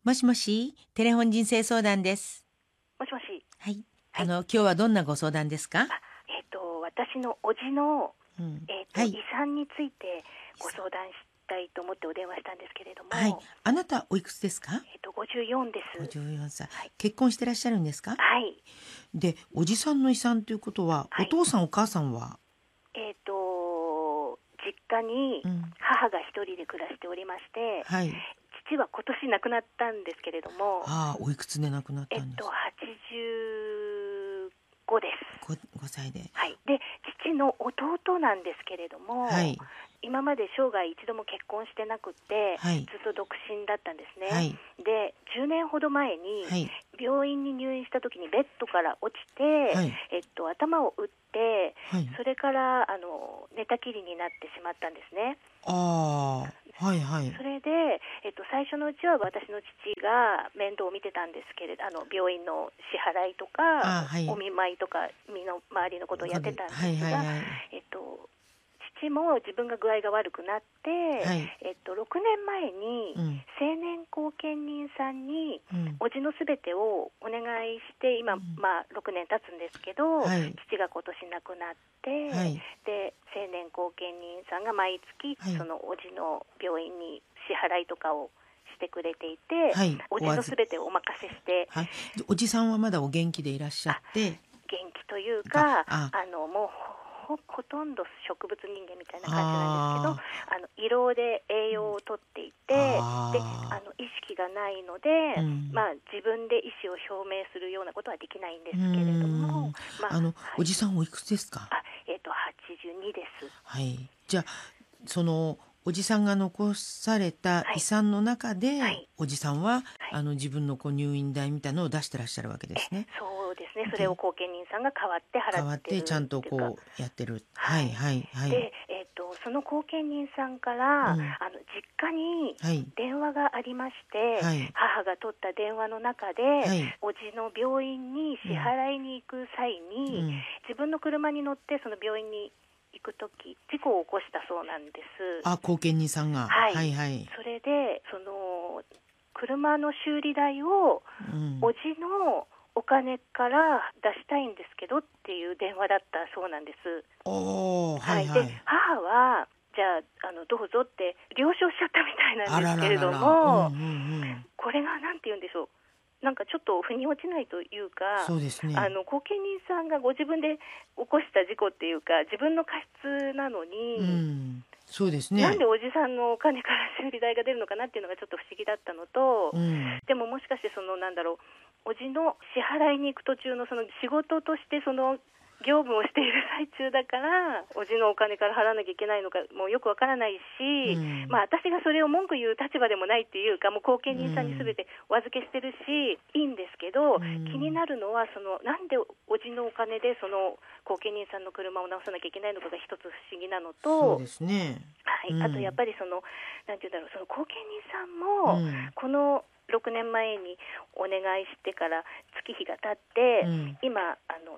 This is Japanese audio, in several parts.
もしもし、テレフォン人生相談です。 もしもし。 はい。 はい。 今日はどんなご相談ですか？ 私の叔父の、 はい。 遺産についてご相談したいと思ってお電話したんですけれども、 はい。あなたおいくつですか 54です。 ？54歳。 はい。 結婚してらっしゃるんですか？ はい。 で、おじさんの遺産ということは、 はい。 お父さんお母さんは？ 実家にうん。 母が一人で暮らしておりまして、 はい。 父は今年亡くなったんですけれども、 ああ、おいくつで亡くなったんですか 85です。 ？5歳で。 はい。で、父の弟なんですけれども、 はい。 今まで生涯一度も結婚してなくて、 はい。 ずっと独身だったんですね。 はい。 で、10年ほど前にはい。 病院に入院した時にベッドから落ちて、 はい。 頭を打って、 はい。 それから寝たきりになってしまったんですね。 ああ、はいはい。 それで、最初のうちは私の父が面倒を見てたんですけれど、病院の支払いとかああ、はい。 お見舞いとか身の回りのことをやってたんはいですが、 はいはい。 父も自分が具合が悪くなって、 はい。 6年前にうん。 成年後見人さんにうん。 叔父のすべてをお願いして今、6年経つんですけど、 はい。 父が今年亡くなって、 はい。 で成年後見人さんが毎月、 はい。 その叔父の病院に支払いとかをしてくれていて、 はい。 叔父のすべてをお任せして、 はい。でおじさんはまだお元気でいらっしゃって、 元気というか、 あ、 もうほとんど植物人間みたいな感じなんですけど、胃ろうで栄養をとっていて、で意識がないので、自分で意思を表明するようなことはできないんですけれども、 おじさんおいくつですか ？82です。 はい。じゃあそのおじさんが残された遺産の中で、おじさんは自分の入院代みたいのを出してらっしゃるわけですね。 そうですね。それを後見人さんが代わって払ってるちゃんとやってる。はいはいはい。 で、その後見人さんから、実家に電話がありまして、母が取った電話の中で、叔父の病院に支払いに行く際に、自分の車に乗ってその病院に行くとき事故を起こしたそうなんです。 後見人さんが。はいはい。 それでその車の修理代を、叔父のお金から出したいんですけどっていう電話だったそうなんです。で母はじゃあ、どうぞって了承しちゃったみたいなんですけれども、これがなんて言うんでしょう、なんかちょっと腑に落ちないというか、 そうですね。 後見人さんがご自分で起こした事故っていうか自分の過失なのに、 そうですね。 なんでおじさんのお金から修理代が出るのかなっていうのがちょっと不思議だったのと、でももしかしておじの支払いに行く途中のその仕事としてその業務をしている最中だからおじのお金から払わなきゃいけないのかもうよくわからないし、私がそれを文句言う立場でもないっていうか、もう後見人さんに全てお預けしてるしいいんですけど、気になるのはなんでおじのお金でその後見人さんの車を直さなきゃいけないのかが一つ不思議なのと、 そうですね。 あとやっぱりなんていうんだろう、その後見人さんも、この6年前にお願いしてから月日が経って、今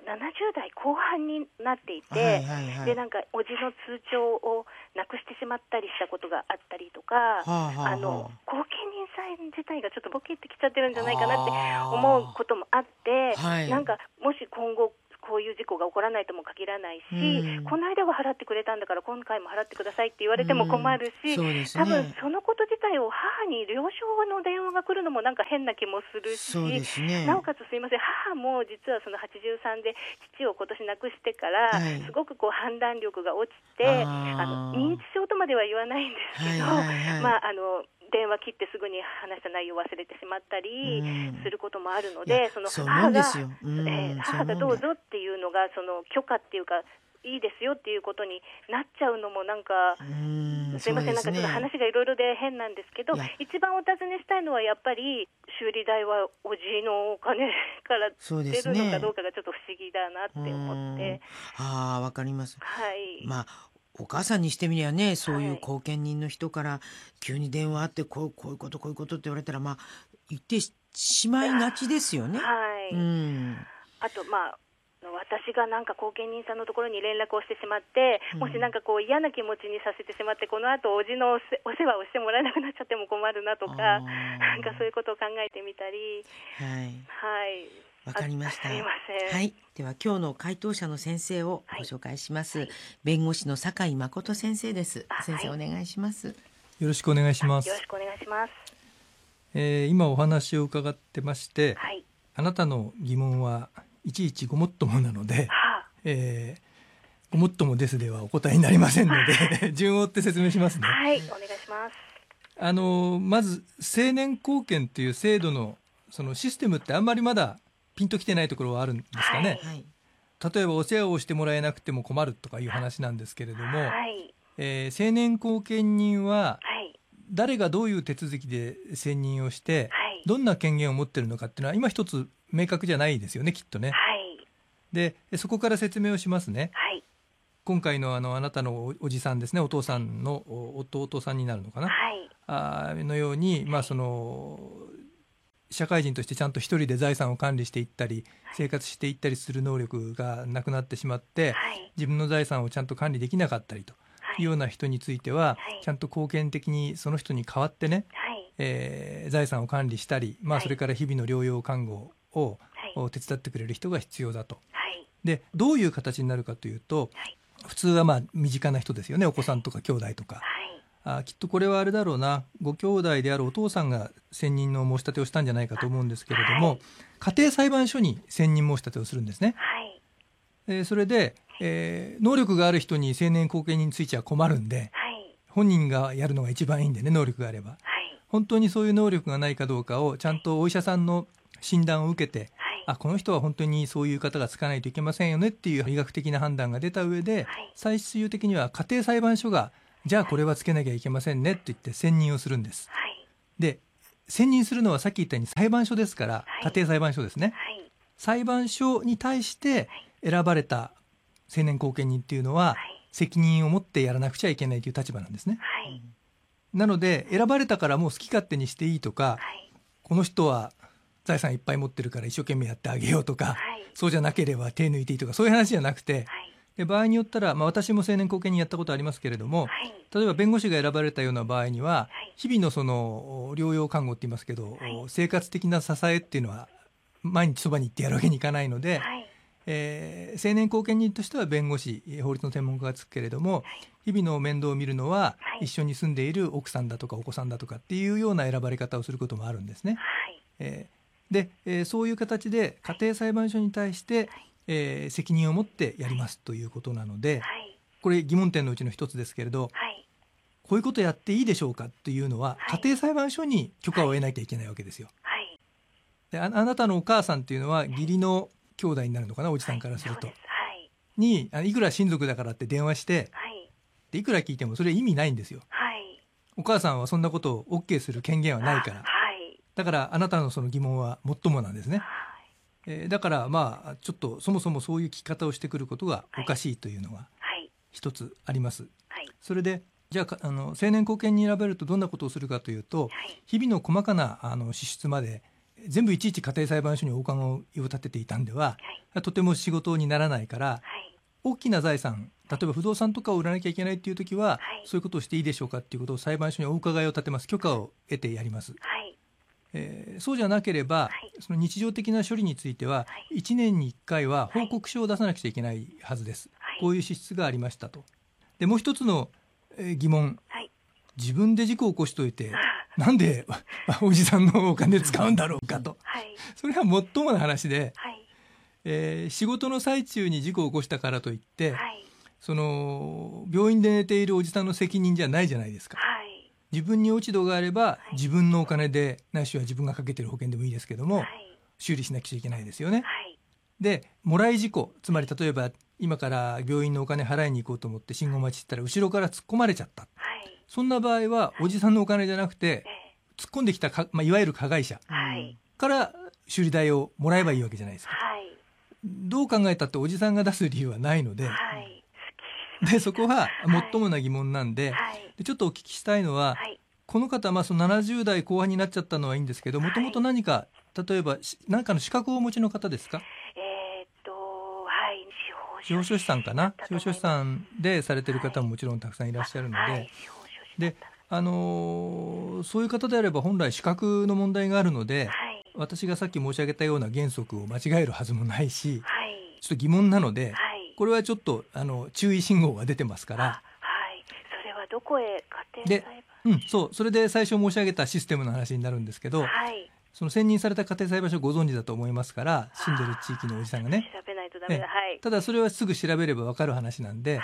70代後半になっていて、でなんかおじの通帳をなくしてしまったりしたことがあったりとか、後見人さん自体がちょっとボケってきちゃってるんじゃないかなって思うこともあって、なんかもし今後こういう事故が起こらないとも限らないし、この間は払ってくれたんだから今回も払ってくださいって言われても困るし、多分そのこと自体を母に了承の電話が来るのもなんか変な気もするし、なおかつすいません、母も実はその83で父を今年亡くしてから、すごく判断力が落ちて、認知症とまでは言わないんですけど、電話切ってすぐに話した内容を忘れてしまったりすることもあるので、母がどうぞっていうのが許可っていうかいいですよっていうことになっちゃうのもなんかすいません、なんかちょっと話がいろいろで変なんですけど、一番お尋ねしたいのはやっぱり修理代はおじのお金から出るのかどうかがちょっと不思議だなって思って。 わかります。お母さんにしてみりゃね、そういう後見人の人から急に電話あってこういうことって言われたら言ってしまいがちですよね。 あと私がなんか後見人さんのところに連絡をしてしまって、もしなんかこう嫌な気持ちにさせてしまって、この後おじのお世話をしてもらえなくなっちゃっても困るなとか、なんかそういうことを考えてみたり。 はい、わかりました。 すいません。 はい、では今日の回答者の先生をご紹介します。弁護士の酒井誠先生です。先生、お願いします。 よろしくお願いします。 よろしくお願いします。 今お話を伺ってまして、あなたの疑問はいちいちごもっともなので、ごもっともですではお答えになりませんので順を追って説明しますね。 はい、お願いします。 まず成年後見という制度のそのシステムってあんまりまだピンときてないところはあるんですかね。例えばお世話をしてもらえなくても困るとかいう話なんですけれども、成年後見人は誰がどういう手続きで選任をして、どんな権限を持っているのかっていうのは今一つ明確じゃないですよね、きっとね。でそこから説明をしますね。今回のあなたのおじさんですね、お父さんの弟さんになるのかな、のように、その社会人としてちゃんと一人で財産を管理していったり生活していったりする能力がなくなってしまって、自分の財産をちゃんと管理できなかったりというような人については、ちゃんと後見的にその人に代わってね、財産を管理したり、それから日々の療養看護を手伝ってくれる人が必要だと。でどういう形になるかというと、普通は身近な人ですよね、お子さんとか兄弟とか。きっとこれはあれだろうな、ご兄弟であるお父さんが選任の申し立てをしたんじゃないかと思うんですけれども、家庭裁判所に選任申し立てをするんですね。それで、能力がある人に成年後見人については困るんで、本人がやるのが一番いいんでね、能力があれば。本当にそういう能力がないかどうかをちゃんとお医者さんの診断を受けて、この人は本当にそういう方がつかないといけませんよねっていう医学的な判断が出た上で、最終的には家庭裁判所がじゃあこれはつけなきゃいけませんねって言って選任をするんです。で選任するのはさっき言ったように裁判所ですから、家庭裁判所ですね。裁判所に対して選ばれた成年後見人っていうのは、責任を持ってやらなくちゃいけないという立場なんですね。なので選ばれたからもう好き勝手にしていいとか、この人は財産いっぱい持ってるから一生懸命やってあげようとか、そうじゃなければ手抜いていいとか、そういう話じゃなくて、で場合によったら、私も成年後見人やったことありますけれども、例えば弁護士が選ばれたような場合には、日々のその療養看護って言いますけど、生活的な支えっていうのは毎日そばに行ってやるわけにいかないので、成年後見人としては弁護士、法律の専門家がつくけれども、日々の面倒を見るのは一緒に住んでいる奥さんだとかお子さんだとかっていうような選ばれ方をすることもあるんですね。で、そういう形で家庭裁判所に対して、責任を持ってやりますということなので、これ疑問点のうちの一つですけれど、こういうことやっていいでしょうかっていうのは、家庭裁判所に許可を得なきゃいけないわけですよ。であなたのお母さんっていうのは義理の兄弟になるのかな、おじさんからすると、にいくら親族だからって電話して、でいくら聞いてもそれ意味ないんですよ。お母さんはそんなことを OK する権限はないから。だからあなたのその疑問はもっともなんですね。だからちょっとそもそもそういう聞き方をしてくることがおかしいというのが一つあります。それでじゃあ成年後見に選べるとどんなことをするかというと、日々の細かな支出まで全部いちいち家庭裁判所にお伺いを立てていたんでは、とても仕事にならないから、大きな財産、例えば不動産とかを売らなきゃいけないっていう時は、そういうことをしていいでしょうかっていうことを裁判所にお伺いを立てます。許可を得てやります。そうじゃなければ、その日常的な処理については1年に1回は報告書を出さなくちゃいけないはずです。こういう支出がありましたと。でもう一つの疑問、自分で事故を起こしといてなんでおじさんのお金使うんだろうかと、それはもっともな話で、仕事の最中に事故を起こしたからといって、その病院で寝ているおじさんの責任じゃないじゃないですか。自分に落ち度があれば、自分のお金で、ないしは自分がかけてる保険でもいいですけども、修理しなくちゃいけないですよね。でもらい事故、つまり例えば今から病院のお金払いに行こうと思って信号待ちしたら後ろから突っ込まれちゃった、そんな場合はおじさんのお金じゃなくて、突っ込んできたいわゆる加害者から修理代をもらえばいいわけじゃないですか。どう考えたっておじさんが出す理由はないので、でそこはもっともな疑問なんで、でちょっとお聞きしたいのは、この方、その70代後半になっちゃったのはいいんですけど、もともと何か例えば何かの資格をお持ちの方ですか？ 司法書士さんかな、司法書士さんでされてる方ももちろんたくさんいらっしゃるので、でそういう方であれば本来資格の問題があるので、私がさっき申し上げたような原則を間違えるはずもないし、ちょっと疑問なので、これはちょっと注意信号が出てますから。 それはどこへ家庭裁判それで最初申し上げたシステムの話になるんですけど、その選任された家庭裁判所をご存知だと思いますから、住んでる地域のおじさんがね、 調べないとダメだ、 ただそれはすぐ調べれば分かる話なんで、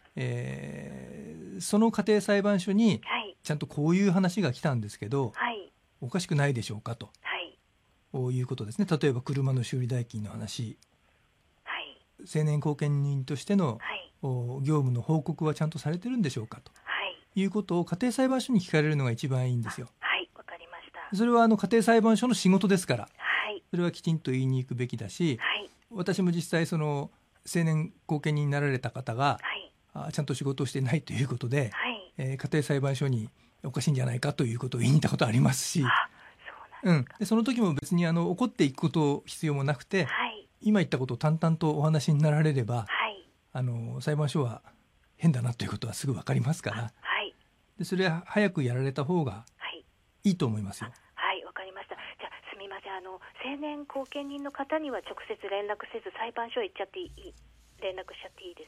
その家庭裁判所にちゃんとこういう話が来たんですけど、おかしくないでしょうかと、いうことですね。例えば車の修理代金の話、成年後見人としての、業務の報告はちゃんとされてるんでしょうかと、いうことを家庭裁判所に聞かれるのが一番いいんですよ。 わかりました。 それは家庭裁判所の仕事ですから、それはきちんと言いに行くべきだし、私も実際その成年後見人になられた方が、ちゃんと仕事をしてないということで、家庭裁判所におかしいんじゃないかということを言いに行ったことありますし、でその時も別に怒っていくこと必要もなくて、今言ったことを淡々とお話になられれば、裁判所は変だなということはすぐ分かりますから、でそれは早くやられた方がいいと思いますよ。 わかりました。じゃあすみません、成年後見人の方には直接連絡せず裁判所へ行っちゃって連絡しちゃっていいです？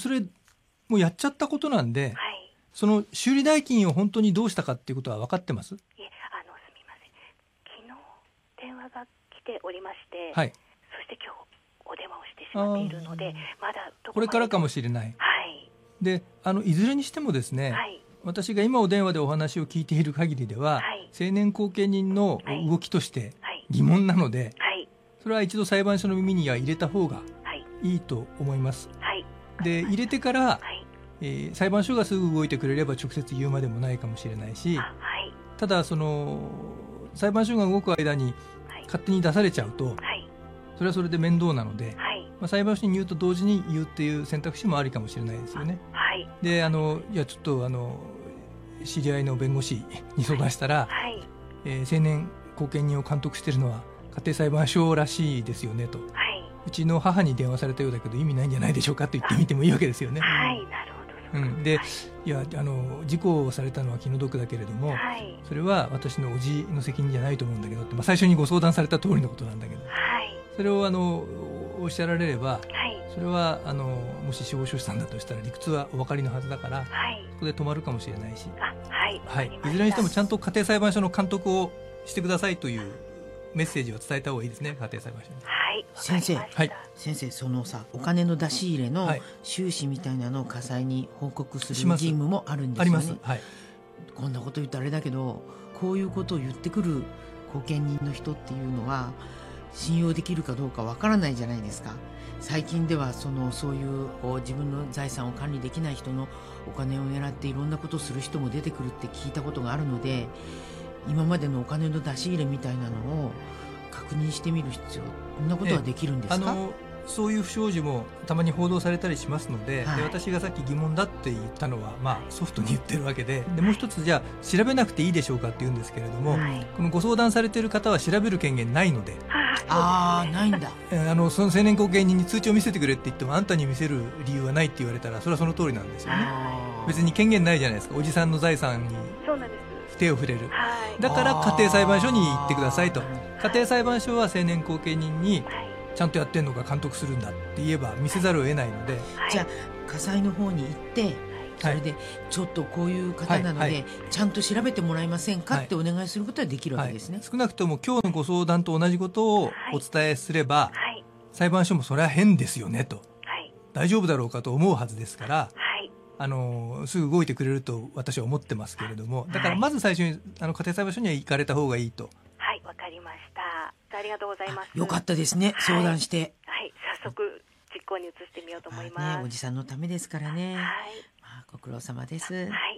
それもうやっちゃったことなんで、その修理代金を本当にどうしたかっていうことは分かってます？ すみません、昨日電話が来ておりまして、そして今日お電話をしてしまっているので、まだこれからかもしれない。でいずれにしてもですね、私が今お電話でお話を聞いている限りでは、成年後見人の動きとして疑問なので、それは一度裁判所の耳には入れた方がいいと思います。で入れてから、裁判所がすぐ動いてくれれば直接言うまでもないかもしれないし、ただその裁判所が動く間に勝手に出されちゃうと、それはそれで面倒なので、裁判所に言うと同時に言うっていう選択肢もありかもしれないですよね。でいやちょっと知り合いの弁護士に相談したら、成年後見人を監督しているのは家庭裁判所らしいですよねと、うちの母に電話されたようだけど意味ないんじゃないでしょうかと言ってみてもいいわけですよね。 なるほど。 でいや事故をされたのは気の毒だけれども、それは私の叔父の責任じゃないと思うんだけどって、最初にご相談された通りのことなんだけど、それをおっしゃられれば、それはもし司法書士さんだとしたら理屈はお分かりのはずだから、そこで止まるかもしれないし、いずれにしてもちゃんと家庭裁判所の監督をしてくださいというメッセージを伝えた方がいいですね、家庭裁判所に。 先生、そのさ、お金の出し入れの収支みたいなのを家裁に報告する義務もあるんですよね。あります。こんなこと言ったらあれだけど、こういうことを言ってくる後見人の人っていうのは信用できるかどうかわからないじゃないですか。最近ではそういう自分の財産を管理できない人のお金を狙っていろんなことをする人も出てくるって聞いたことがあるので、今までのお金の出し入れみたいなのを確認してみる必要、こんなことはできるんですか？ そういう不祥事もたまに報道されたりしますので、私がさっき疑問だって言ったのは、ソフトに言ってるわけで、もう一つ、じゃあ調べなくていいでしょうかって言うんですけれども、このご相談されている方は調べる権限ないので、 ないんだ。 その成年後見人に通知を見せてくれって言っても、あんたに見せる理由はないって言われたら、それはその通りなんですよね。別に権限ないじゃないですか、おじさんの財産に手を触れる。だから家庭裁判所に行ってくださいと。家庭裁判所は成年後見人にちゃんとやってんのか監督するんだって言えば見せざるを得ないので、 じゃあ家裁の方に行って、それでちょっとこういう方なのでちゃんと調べてもらえませんかってお願いすることはできるわけですね。 少なくとも今日のご相談と同じことをお伝えすれば、裁判所もそれは変ですよねと、大丈夫だろうかと思うはずですから、すぐ動いてくれると私は思ってますけれども、だからまず最初に家庭裁判所には行かれた方がいいと。 わかりました。ありがとうございます。 よかったですね、相談して。 早速実行に移してみようと思います。 おじさんのためですからね。ご苦労様です。